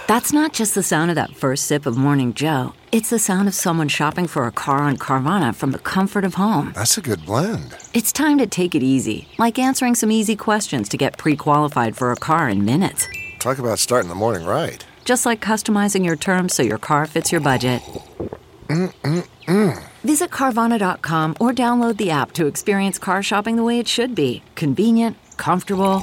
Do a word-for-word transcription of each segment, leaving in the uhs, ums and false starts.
That's not just the sound of that first sip of Morning Joe. It's the sound of someone shopping for a car on Carvana from the comfort of home. That's a good blend. It's time to take it easy, like answering some easy questions to get pre-qualified for a car in minutes. Talk about starting the morning right. Just like customizing your terms so your car fits your budget. Mm-mm-mm. Visit Carvana dot com or download the app to experience car shopping the way it should be. Convenient, comfortable.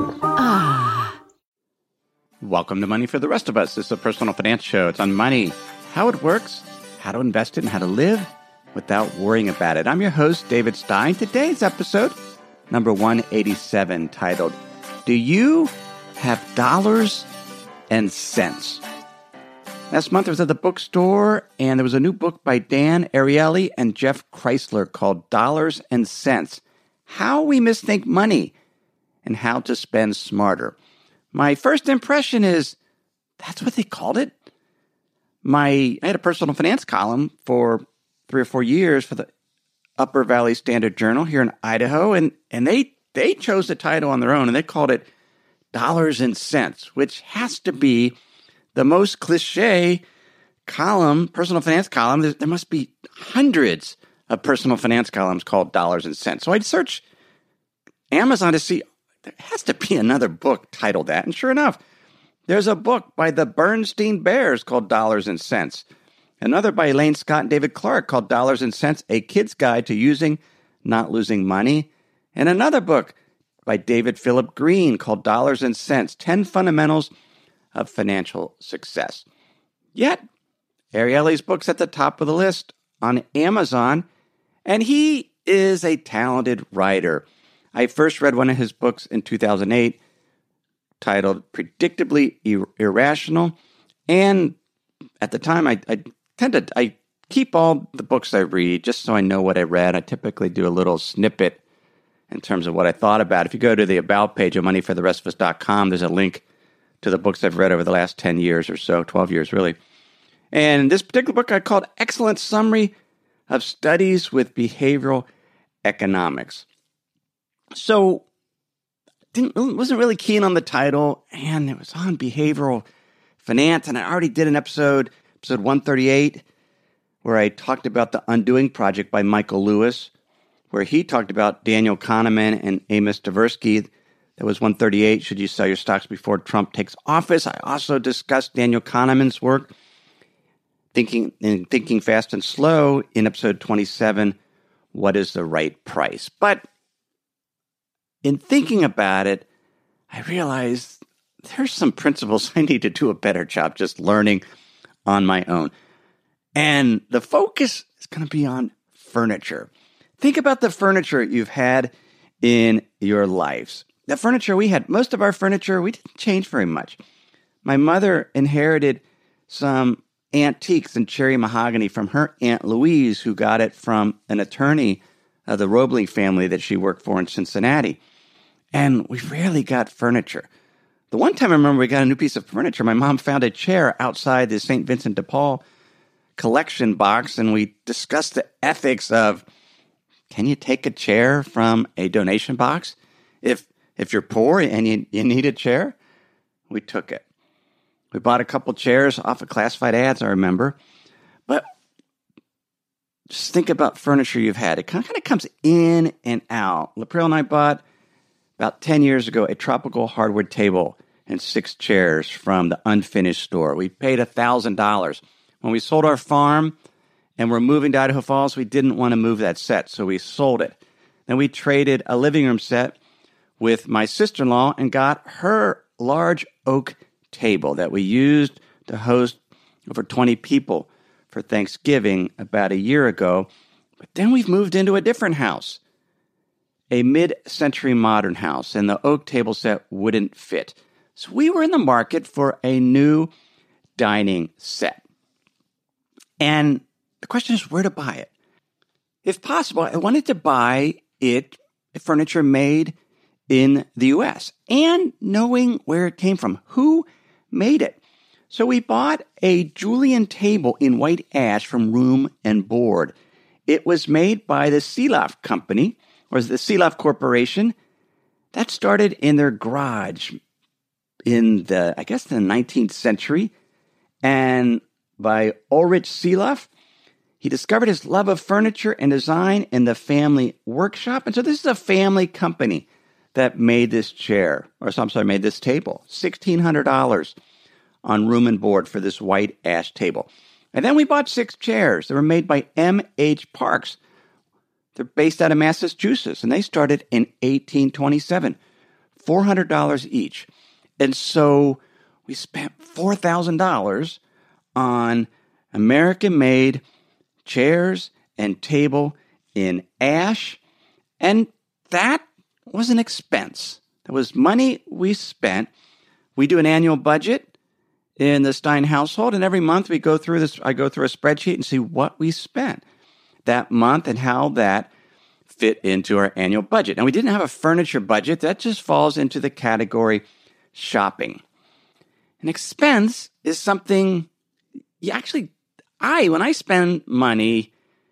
Ah. Welcome to Money for the Rest of Us. This is a personal finance show. It's on money, how it works, how to invest it, and how to live without worrying about it. I'm your host, David Stein. Today's episode, number one eighty-seven, titled, Do You Have Dollars and Cents? Last month I was at the bookstore, and there was a new book by Dan Ariely and Jeff Chrysler called Dollars and Cents, How We Misthink Money and How to Spend Smarter. My first impression is, that's what they called it? My I had a personal finance column for three or four years for the Upper Valley Standard Journal here in Idaho, and, and they, they chose the title on their own, and they called it Dollars and Cents, which has to be the most cliche column, personal finance column. There, there must be hundreds of personal finance columns called Dollars and Cents. So I'd search Amazon to see, there has to be another book titled that. And sure enough, there's a book by the Bernstein Bears called Dollars and Cents. Another by Elaine Scott and David Clark called Dollars and Cents, A Kid's Guide to Using, Not Losing Money. And another book by David Philip Green called Dollars and Cents, ten Fundamentals of Financial Success. Yet, Ariely's book's at the top of the list on Amazon, and he is a talented writer. I first read one of his books in two thousand eight titled Predictably Ir- Irrational, and at the time I, I tend to I keep all the books I read just so I know what I read. I typically do a little snippet in terms of what I thought about. If you go to the About page of money for the rest of us dot com, there's a link to the books I've read over the last ten years or so, twelve years really. And this particular book I called Excellent Summary of Studies with Behavioral Economics. So, didn't wasn't really keen on the title, and it was on behavioral finance, and I already did an episode, episode one thirty-eight, where I talked about The Undoing Project by Michael Lewis, where he talked about Daniel Kahneman and Amos Tversky. That was one thirty-eight, Should You Sell Your Stocks Before Trump Takes Office? I also discussed Daniel Kahneman's work, Thinking and Thinking Fast and Slow, in episode twenty-seven, What is the Right Price? But in thinking about it, I realized there's some principles I need to do a better job just learning on my own. And the focus is going to be on furniture. Think about the furniture you've had in your lives. The furniture we had, most of our furniture, we didn't change very much. My mother inherited some antiques and cherry mahogany from her Aunt Louise, who got it from an attorney of the Roebling family that she worked for in Cincinnati. And we rarely got furniture. The one time I remember we got a new piece of furniture, my mom found a chair outside the Saint Vincent de Paul collection box, and we discussed the ethics of, can you take a chair from a donation box? If if you're poor and you, you need a chair, we took it. We bought a couple chairs off of classified ads, I remember. But just think about furniture you've had. It kind of comes in and out. Lapril and I bought, about ten years ago, a tropical hardwood table and six chairs from the Unfinished store. We paid one thousand dollars. When we sold our farm and we're moving to Idaho Falls, we didn't want to move that set, so we sold it. Then we traded a living room set with my sister-in-law and got her large oak table that we used to host over twenty people for Thanksgiving about a year ago. But then we've moved into a different house, a mid-century modern house, and the oak table set wouldn't fit. So we were in the market for a new dining set. And the question is where to buy it. If possible, I wanted to buy it, furniture made in the U S, and knowing where it came from, who made it. So we bought a Julian table in white ash from Room and Board. It was made by the Seeloff Company, or the Seeloff Corporation. That started in their garage in the, I guess, the nineteenth century, and by Ulrich Seeloff. He discovered his love of furniture and design in the family workshop. And so this is a family company that made this chair, or I'm sorry, made this table. sixteen hundred dollars on room and board for this white ash table. And then we bought six chairs. They were made by M H Parks. They're based out of Massachusetts, and they started in eighteen twenty-seven. four hundred dollars each. And so we spent four thousand dollars on American-made chairs and table in ash, and that was an expense. That was money we spent. We do an annual budget in the Stein household, and every month we go through this. I go through a spreadsheet and see what we spent that month and how that fit into our annual budget. Now, we didn't have a furniture budget. That just falls into the category shopping. An expense is something you actually, I, when I spend money,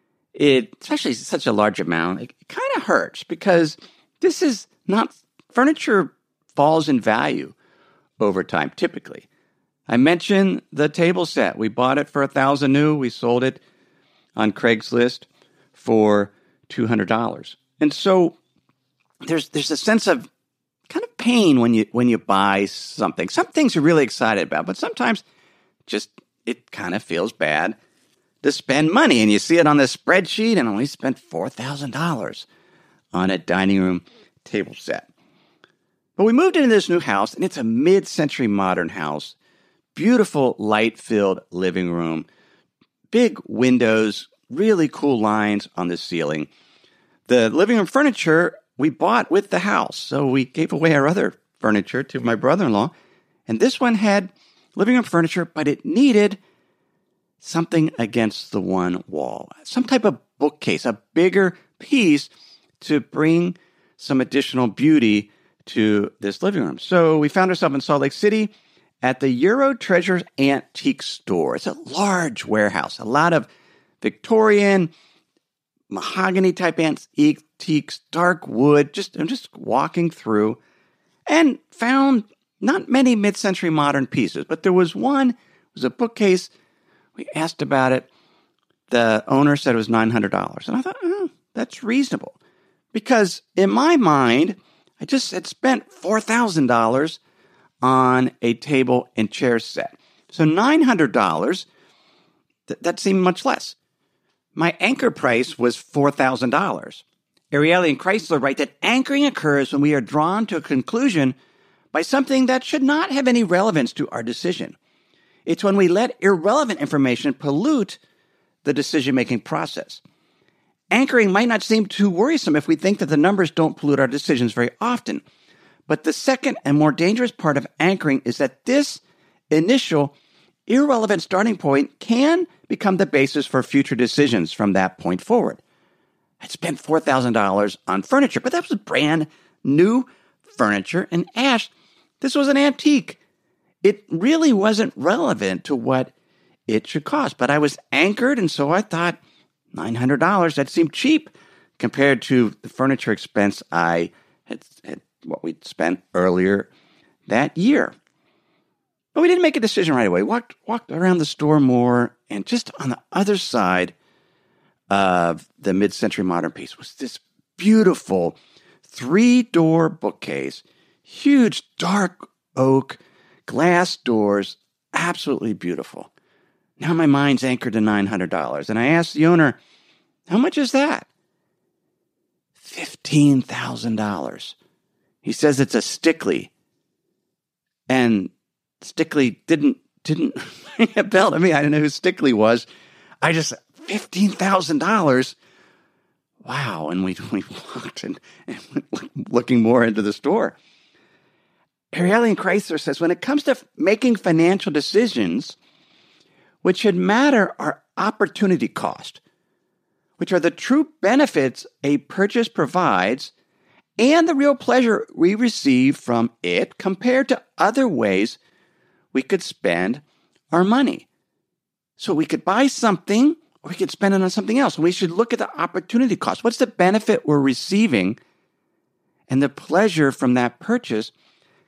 it, especially such a large amount, it, it kind of hurts because this is not, furniture falls in value over time, typically. I mentioned the table set. We bought it for a thousand new. We sold it on Craigslist for two hundred dollars. And so there's there's a sense of kind of pain when you when you buy something. Some things you're really excited about, but sometimes just it kind of feels bad to spend money. And you see it on the spreadsheet and only spent four thousand dollars on a dining room table set. But we moved into this new house, and it's a mid-century modern house. Beautiful light-filled living room, big windows, really cool lines on the ceiling. The living room furniture we bought with the house, so we gave away our other furniture to my brother-in-law, and this one had living room furniture, but it needed something against the one wall, some type of bookcase, a bigger piece to bring some additional beauty to this living room. So we found ourselves in Salt Lake City at the Euro Treasures Antique Store. It's a large warehouse, a lot of Victorian, mahogany-type antiques, dark wood. Just I'm just walking through and found not many mid-century modern pieces, but there was one. It was a bookcase. We asked about it. The owner said it was nine hundred dollars. And I thought, oh, that's reasonable. Because in my mind, I just had spent four thousand dollars on a table and chair set. So nine hundred dollars, th- that seemed much less. My anchor price was four thousand dollars. Ariely and Chrysler write that anchoring occurs when we are drawn to a conclusion by something that should not have any relevance to our decision. It's when we let irrelevant information pollute the decision-making process. Anchoring might not seem too worrisome if we think that the numbers don't pollute our decisions very often. But the second and more dangerous part of anchoring is that this initial irrelevant starting point can become the basis for future decisions from that point forward. I spent four thousand dollars on furniture, but that was brand new furniture and ash. This was an antique. It really wasn't relevant to what it should cost, but I was anchored, and so I thought nine hundred dollars, that seemed cheap compared to the furniture expense I had, had what we'd spent earlier that year. But we didn't make a decision right away. Walked walked around the store more, and just on the other side of the mid-century modern piece was this beautiful three-door bookcase, huge dark oak, glass doors, absolutely beautiful. Now my mind's anchored to nine hundred dollars, and I asked the owner, how much is that? fifteen thousand dollars. He says it's a Stickley. And Stickley didn't didn't ring a bell to me. I didn't know who Stickley was. I just, fifteen thousand dollars. Wow. And we, we walked and, and went looking more into the store. Ariely and Chrysler says, when it comes to making financial decisions, what should matter are opportunity cost, which are the true benefits a purchase provides and the real pleasure we receive from it compared to other ways we could spend our money. So we could buy something or we could spend it on something else. And we should look at the opportunity cost. What's the benefit we're receiving and the pleasure from that purchase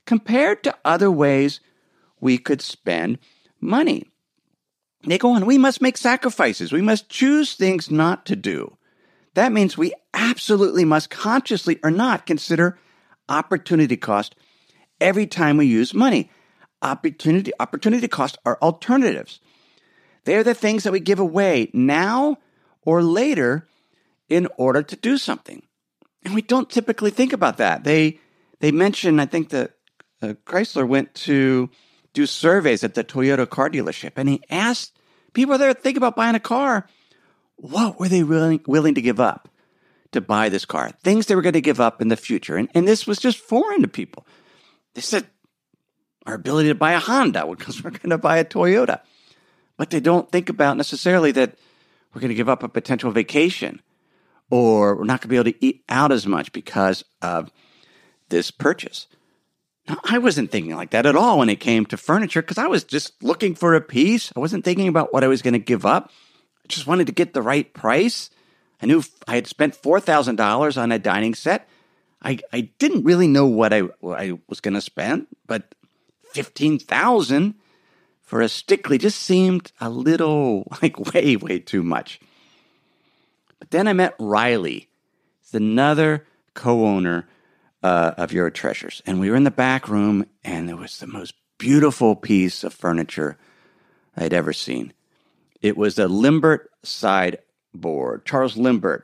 compared to other ways we could spend money. They go on, we must make sacrifices. We must choose things not to do. That means we absolutely must consciously or not consider opportunity cost every time we use money. Opportunity, opportunity cost are alternatives. They are the things that we give away now or later in order to do something. And we don't typically think about that. They they mentioned, I think that uh, Chrysler went to do surveys at the Toyota car dealership, and he asked people there to think about buying a car, what were they willing, willing to give up to buy this car? Things they were going to give up in the future. And, and this was just foreign to people. They said, our ability to buy a Honda because we're going to buy a Toyota. But they don't think about necessarily that we're going to give up a potential vacation, or we're not going to be able to eat out as much because of this purchase. Now, I wasn't thinking like that at all when it came to furniture because I was just looking for a piece. I wasn't thinking about what I was going to give up. I just wanted to get the right price. I knew I had spent four thousand dollars on a dining set. I, I didn't really know what I, what I was going to spend, but fifteen thousand dollars for a Stickley just seemed a little, like way, way too much. But then I met Riley. He's another co-owner uh, of Euro Treasures. And we were in the back room, and there was the most beautiful piece of furniture I'd ever seen. It was a Limbert sideboard. Charles Limbert.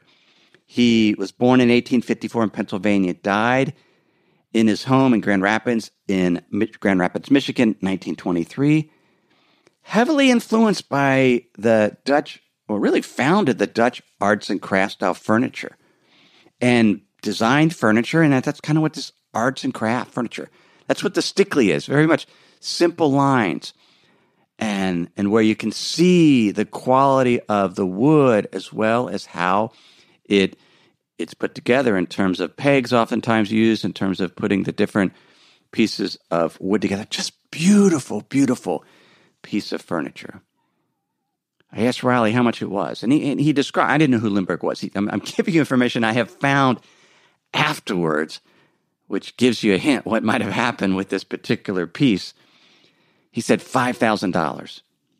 He was born in eighteen fifty-four in Pennsylvania, died in his home in Grand Rapids, in Grand Rapids, Michigan, nineteen twenty-three. Heavily influenced by the Dutch, or really founded the Dutch arts and crafts style furniture and designed furniture. And that's kind of what this arts and craft furniture, that's what the Stickley is. Very much simple lines and, and where you can see the quality of the wood as well as how it it's put together in terms of pegs oftentimes used, in terms of putting the different pieces of wood together. Just beautiful, beautiful piece of furniture. I asked Riley how much it was, and he and he described. I didn't know who Lindbergh was. He, I'm, I'm giving you information I have found afterwards, which gives you a hint what might have happened with this particular piece. He said five thousand dollars,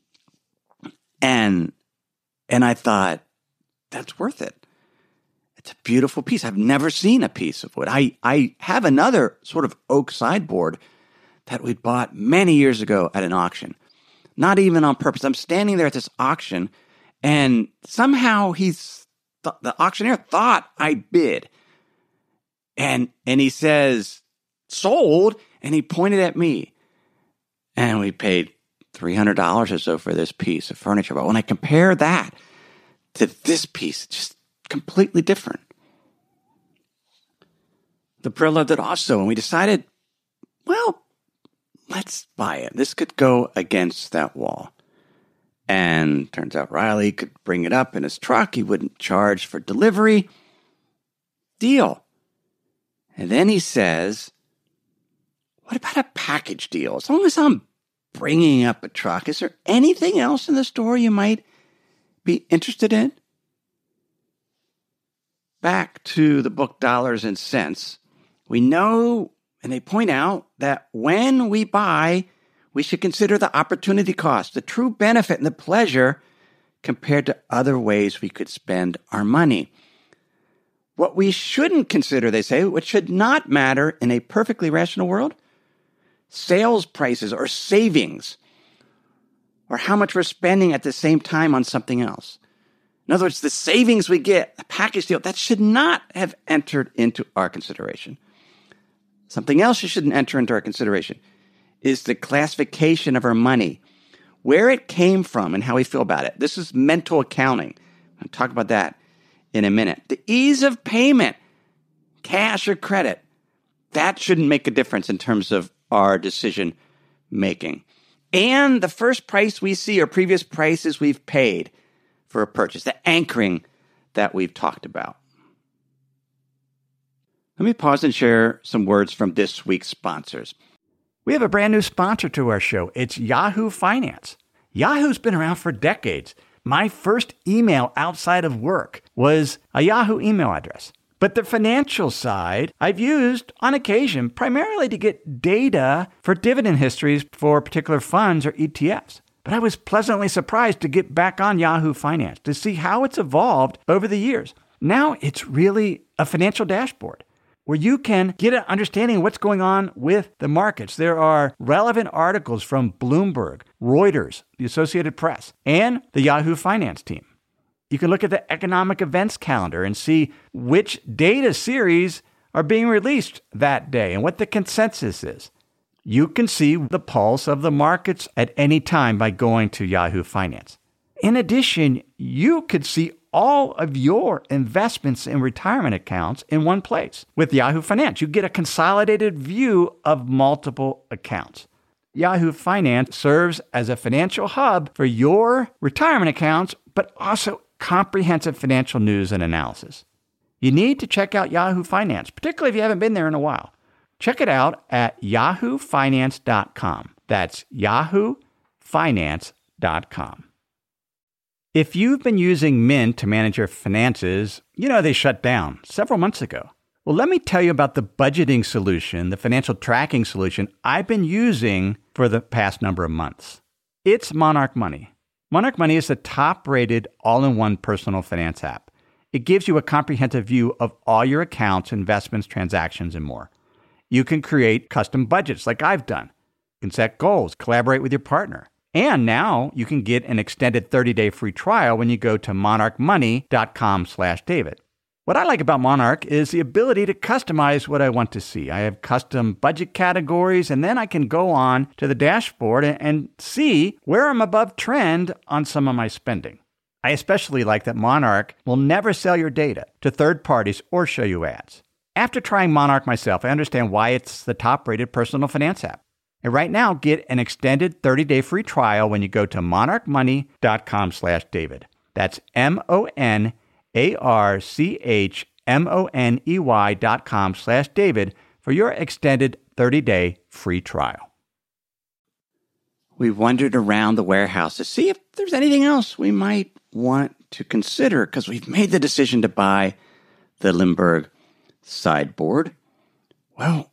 and and I thought that's worth it. It's a beautiful piece. I've never seen a piece of wood. I I have another sort of oak sideboard that we bought many years ago at an auction. Not even on purpose. I'm standing there at this auction, and somehow he's th- the auctioneer thought I bid, and and he says sold, and he pointed at me, and we paid three hundred dollars or so for this piece of furniture. But when I compare that to this piece, it's just completely different. The Brill loved it also, and we decided, well, let's buy it. This could go against that wall. And turns out Riley could bring it up in his truck. He wouldn't charge for delivery. Deal. And then he says, what about a package deal? As long as I'm bringing up a truck, is there anything else in the store you might be interested in? Back to the book Dollars and Cents. We know, and they point out, that when we buy, we should consider the opportunity cost, the true benefit and the pleasure compared to other ways we could spend our money. What we shouldn't consider, they say, what should not matter in a perfectly rational world, sales prices or savings, or how much we're spending at the same time on something else. In other words, the savings we get, the package deal, that should not have entered into our consideration. Something else you shouldn't enter into our consideration is the classification of our money, where it came from and how we feel about it. This is mental accounting. I'll talk about that in a minute. The ease of payment, cash or credit, that shouldn't make a difference in terms of our decision making. And the first price we see or previous prices we've paid for a purchase, the anchoring that we've talked about. Let me pause and share some words from this week's sponsors. We have a brand new sponsor to our show. It's Yahoo Finance. Yahoo's been around for decades. My first email outside of work was a Yahoo email address. But the financial side, I've used on occasion primarily to get data for dividend histories for particular funds or E T Fs. But I was pleasantly surprised to get back on Yahoo Finance to see how it's evolved over the years. Now it's really a financial dashboard where you can get an understanding of what's going on with the markets. There are relevant articles from Bloomberg, Reuters, the Associated Press, and the Yahoo Finance team. You can look at the economic events calendar and see which data series are being released that day and what the consensus is. You can see the pulse of the markets at any time by going to Yahoo Finance. In addition, you could see all of your investments in retirement accounts in one place. With Yahoo Finance, you get a consolidated view of multiple accounts. Yahoo Finance serves as a financial hub for your retirement accounts, but also comprehensive financial news and analysis. You need to check out Yahoo Finance, particularly if you haven't been there in a while. Check it out at yahoo finance dot com. That's yahoo finance dot com. If you've been using Mint to manage your finances, you know they shut down several months ago. Well, let me tell you about the budgeting solution, the financial tracking solution I've been using for the past number of months. It's Monarch Money. Monarch Money is the top-rated all-in-one personal finance app. It gives you a comprehensive view of all your accounts, investments, transactions, and more. You can create custom budgets like I've done. You can set goals, collaborate with your partner. And now you can get an extended thirty-day free trial when you go to monarch money dot com slash David. What I like about Monarch is the ability to customize what I want to see. I have custom budget categories, and then I can go on to the dashboard and see where I'm above trend on some of my spending. I especially like that Monarch will never sell your data to third parties or show you ads. After trying Monarch myself, I understand why it's the top-rated personal finance app. And right now, get an extended thirty-day free trial when you go to monarch money dot com slash David. That's M O N A R C H M O N E Y dot com slash David for your extended thirty-day free trial. We wandered around the warehouse to see if there's anything else we might want to consider because we've made the decision to buy the Lindbergh sideboard. Well,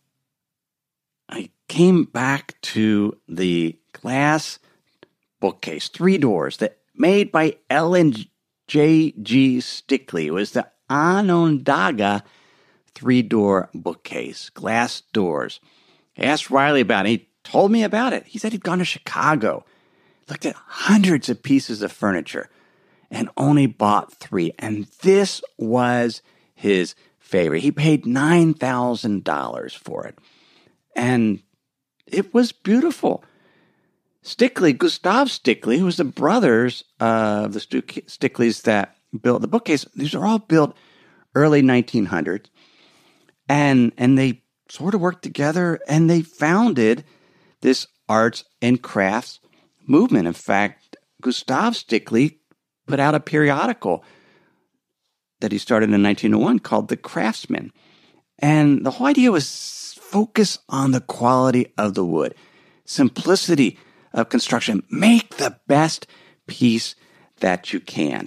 I came back to the glass bookcase, three doors, that made by Ellen J G Stickley. It was the Onondaga three-door bookcase, glass doors. I asked Riley about it. He told me about it. He said he'd gone to Chicago, looked at hundreds of pieces of furniture, and only bought three. And this was his favorite. He paid nine thousand dollars for it. And it was beautiful. Stickley, Gustav Stickley, who was the brothers of the Stickleys that built the bookcase, these are all built early nineteen hundreds. And, and they sort of worked together, and they founded this arts and crafts movement. In fact, Gustav Stickley put out a periodical that he started in nineteen oh one called The Craftsman. And the whole idea was focus on the quality of the wood, simplicity of construction. Make the best piece that you can.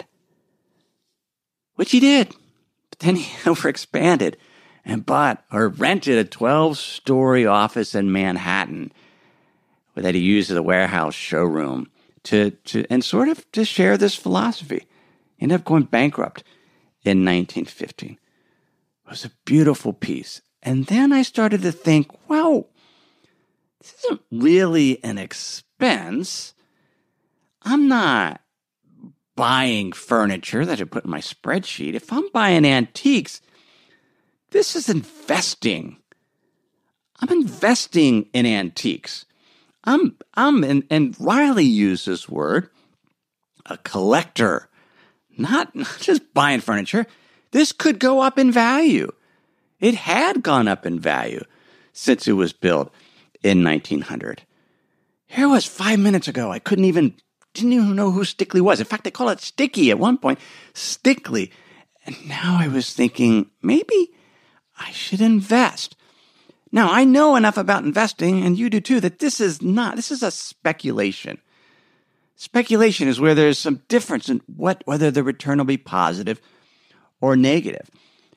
Which he did. But then he overexpanded and bought or rented a twelve-story office in Manhattan that he used as a warehouse showroom to, to and sort of to share this philosophy. He ended up going bankrupt in nineteen fifteen. It was a beautiful piece. And then I started to think, well, this isn't really an expense. I'm not buying furniture that I put in my spreadsheet. If I'm buying antiques, this is investing. I'm investing in antiques. I'm, I'm, and, and Riley used this word, a collector, not, not just buying furniture. This could go up in value. It had gone up in value since it was built in nineteen hundred. Here was five minutes ago. I couldn't even, didn't even know who Stickley was. In fact, they call it Sticky at one point, Stickley. And now I was thinking, maybe I should invest. Now, I know enough about investing, and you do too, that this is not, this is a speculation. Speculation is where there's some difference in what, whether the return will be positive or negative.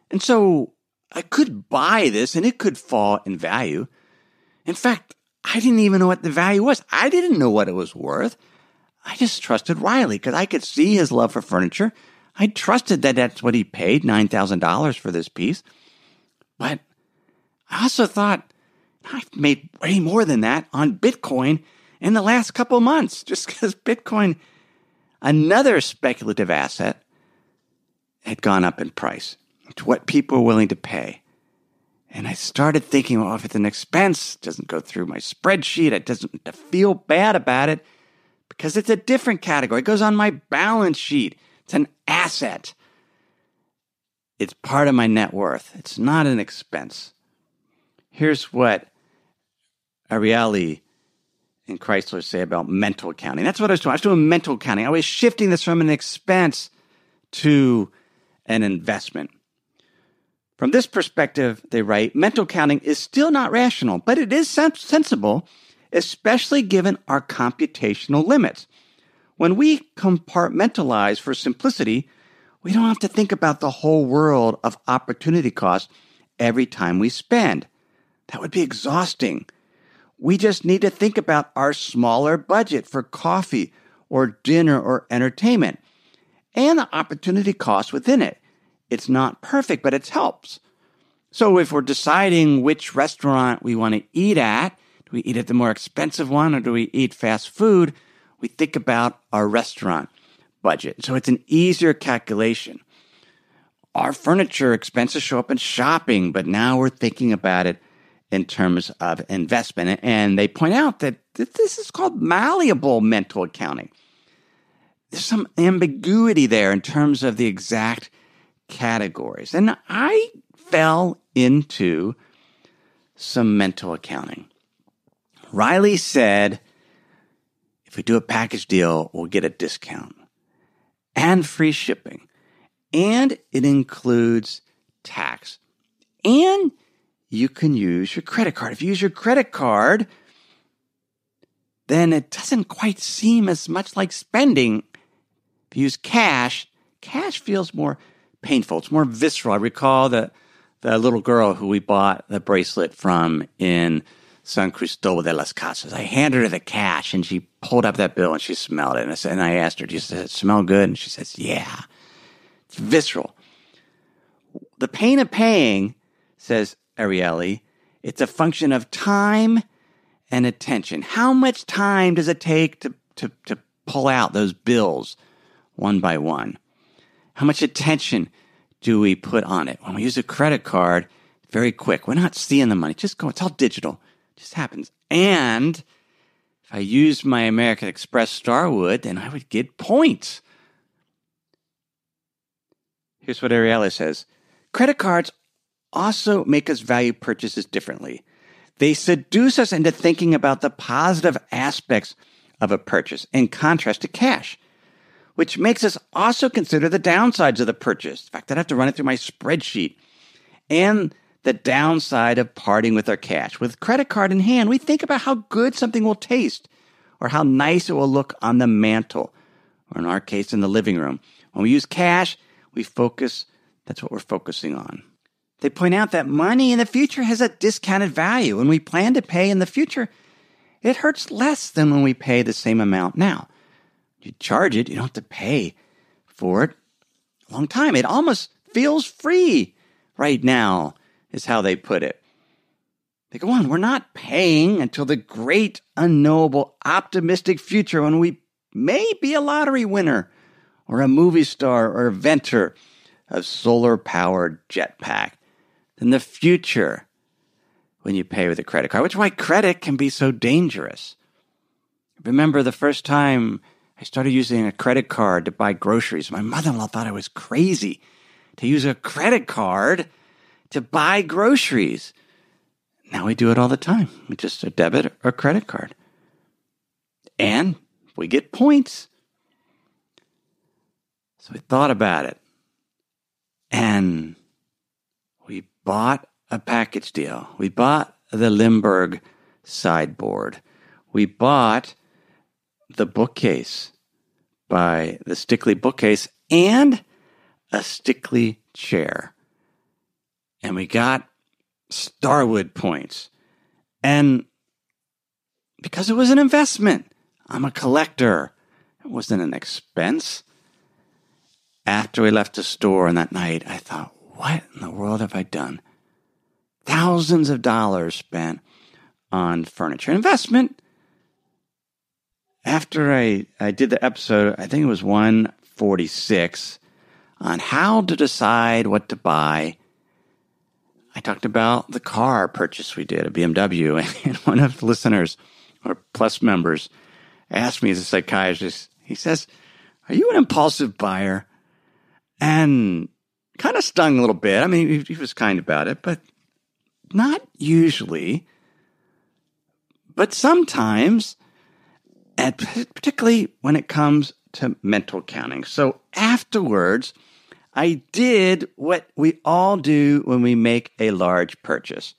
And so I could buy this and it could fall in value. In fact, I didn't even know what the value was. I didn't know what it was worth. I just trusted Riley because I could see his love for furniture. I trusted that that's what he paid, nine thousand dollars for this piece. But I also thought, I've made way more than that on Bitcoin in the last couple of months, just because Bitcoin, another speculative asset, had gone up in price to what people were willing to pay. And I started thinking, well, if it's an expense, it doesn't go through my spreadsheet, it doesn't feel bad about it because it's a different category. It goes on my balance sheet. It's an asset. It's part of my net worth. It's not an expense. Here's what Ariely and Chrysler say about mental accounting. That's what I was doing. I was doing mental accounting. I was shifting this from an expense to an investment. From this perspective, they write, mental accounting is still not rational, but it is sens- sensible, especially given our computational limits. When we compartmentalize for simplicity, we don't have to think about the whole world of opportunity cost every time we spend. That would be exhausting. We just need to think about our smaller budget for coffee or dinner or entertainment and the opportunity cost within it. It's not perfect, but it helps. So if we're deciding which restaurant we want to eat at, do we eat at the more expensive one or do we eat fast food? We think about our restaurant budget. So it's an easier calculation. Our furniture expenses show up in shopping, but now we're thinking about it in terms of investment. And they point out that this is called malleable mental accounting. There's some ambiguity there in terms of the exact categories. And I fell into some mental accounting. Riley said, if we do a package deal, we'll get a discount and free shipping. And it includes tax. And you can use your credit card. If you use your credit card, then it doesn't quite seem as much like spending. If you use cash, cash feels more painful. It's more visceral. I recall the, the little girl who we bought the bracelet from in San Cristobal de las Casas. I handed her the cash and she pulled up that bill and she smelled it. And I, said, and I asked her, does it smell good? And she says, yeah. It's visceral. The pain of paying, says Ariely, it's a function of time and attention. How much time does it take to, to, to pull out those bills one by one? How much attention do we put on it? When we use a credit card, very quick. We're not seeing the money. Just go. It's all digital. It just happens. And if I used my American Express Starwood, then I would get points. Here's what Ariely says. Credit cards also make us value purchases differently. They seduce us into thinking about the positive aspects of a purchase in contrast to cash, which makes us also consider the downsides of the purchase. In fact, I'd have to run it through my spreadsheet. And the downside of parting with our cash. With credit card in hand, we think about how good something will taste or how nice it will look on the mantle, or in our case, in the living room. When we use cash, we focus, that's what we're focusing on. They point out that money in the future has a discounted value. When we plan to pay in the future, it hurts less than when we pay the same amount now. You charge it, you don't have to pay for it a long time. It almost feels free right now, is how they put it. They go on, we're not paying until the great, unknowable, optimistic future when we may be a lottery winner or a movie star or inventor of solar-powered jetpack. Then the future when you pay with a credit card, which is why credit can be so dangerous. Remember the first time I started using a credit card to buy groceries, my mother-in-law thought I was crazy to use a credit card to buy groceries. Now we do it all the time with just a debit or credit card. And we get points. So we thought about it. And we bought a package deal. We bought the Limburg sideboard. We bought the bookcase by the Stickley bookcase and a Stickley chair. and we got Starwood points. And because it was an investment, I'm a collector. It wasn't an expense. After we left the store on that night, I thought, what in the world have I done? Thousands of dollars spent on furniture investment. After I, I did the episode, I think it was one forty-six, on how to decide what to buy, I talked about the car purchase we did, a B M W, and one of the listeners, or Plus members, asked me as a psychiatrist, he says, are you an impulsive buyer? And kind of stung a little bit. I mean, he, he was kind about it, but not usually. But sometimes, and particularly when it comes to mental counting. So afterwards, I did what we all do when we make a large purchase.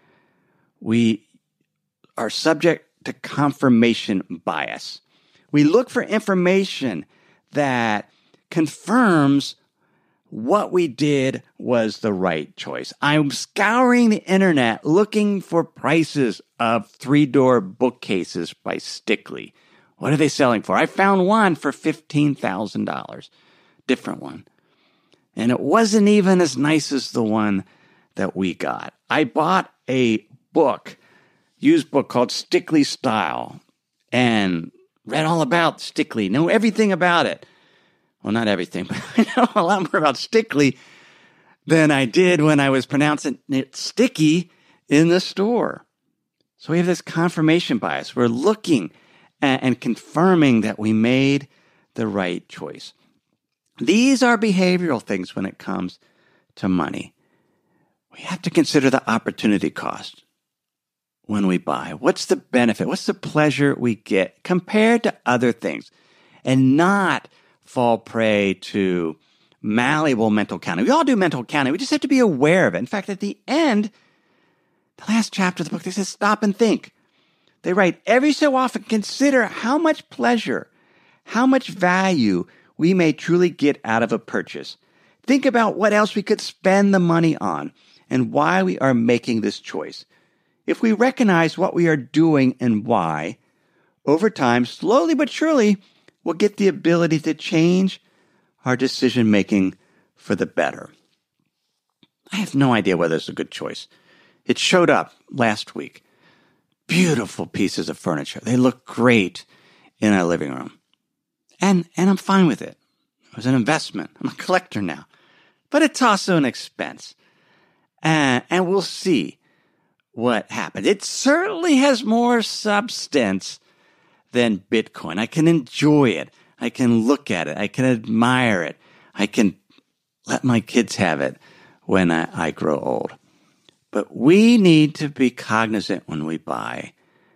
We are subject to confirmation bias. We look for information that confirms what we did was the right choice. I'm scouring the internet looking for prices of three-door bookcases by Stickley. What are they selling for? I found one for fifteen thousand dollars. Different one. And it wasn't even as nice as the one that we got. I bought a book, used book called Stickley Style, and read all about Stickley, know everything about it. Well, not everything, but I know a lot more about Stickley than I did when I was pronouncing it sticky in the store. So we have this confirmation bias. We're looking at and confirming that we made the right choice. These are behavioral things when it comes to money. We have to consider the opportunity cost when we buy. What's the benefit? What's the pleasure we get compared to other things? And not fall prey to malleable mental counting. We all do mental counting. We just have to be aware of it. In fact, at the end, the last chapter of the book, they says, stop and think. They write, every so often, consider how much pleasure, how much value we may truly get out of a purchase. Think about what else we could spend the money on and why we are making this choice. If we recognize what we are doing and why, over time, slowly but surely, we'll get the ability to change our decision-making for the better. I have no idea whether it's a good choice. It showed up last week. Beautiful pieces of furniture. They look great in our living room. And, and I'm fine with it. It was an investment. I'm a collector now. But it's also an expense. And, and we'll see what happens. It certainly has more substance than Bitcoin. I can enjoy it. I can look at it. I can admire it. I can let my kids have it when I, I grow old. But we need to be cognizant when we buy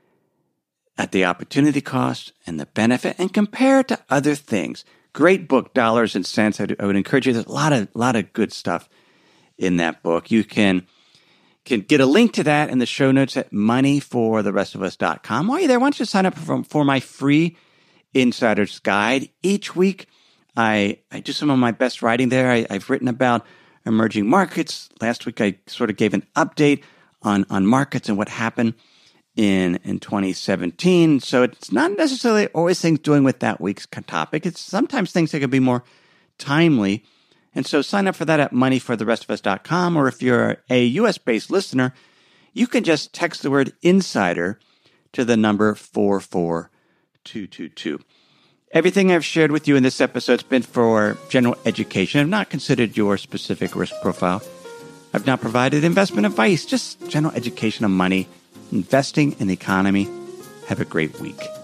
at the opportunity cost and the benefit and compare it to other things. Great book, Dollars and Cents. I, I would encourage you. There's a lot of, lot of good stuff in that book. You can can get a link to that in the show notes at money for the rest of us dot com. While you're there, why don't you sign up for, for my free Insider's Guide? Each week, I, I do some of my best writing there. I, I've written about emerging markets. Last week, I sort of gave an update on, on markets and what happened in, in twenty seventeen. So it's not necessarily always things doing with that week's topic. It's sometimes things that can be more timely. And so sign up for that at money for the rest of us dot com. Or if you're a U S-based listener, you can just text the word insider to the number four four two two two. Everything I've shared with you in this episode has been for general education. I've not considered your specific risk profile. I've not provided investment advice, just general education on money, investing in the economy. Have a great week.